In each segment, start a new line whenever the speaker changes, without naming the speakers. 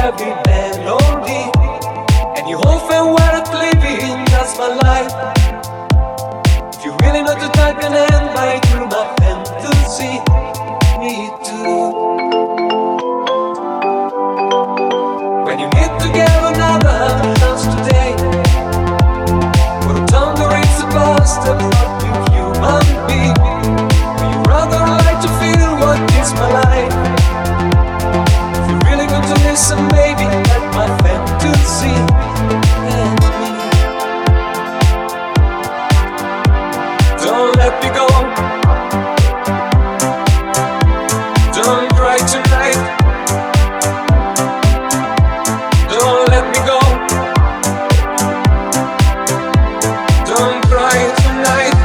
heavy melody. And you often wanna living, that's my life. If you really know to type an end by through my fantasy, me too. When you need to get another chance today, what a thunder is about step up to human being. Would you rather like to feel what is my life? If you're really going to listen, maybe let my fantasy and me. Don't let me go. Don't cry tonight. Don't let me go. Don't cry tonight.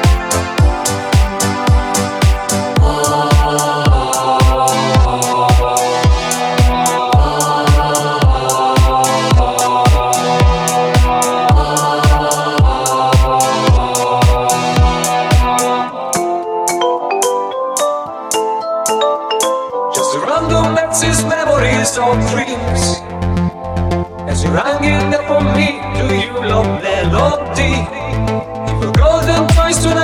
Just random axis memories or dreams. As you're hanging up on me, do you love melody? If a golden voice tonight.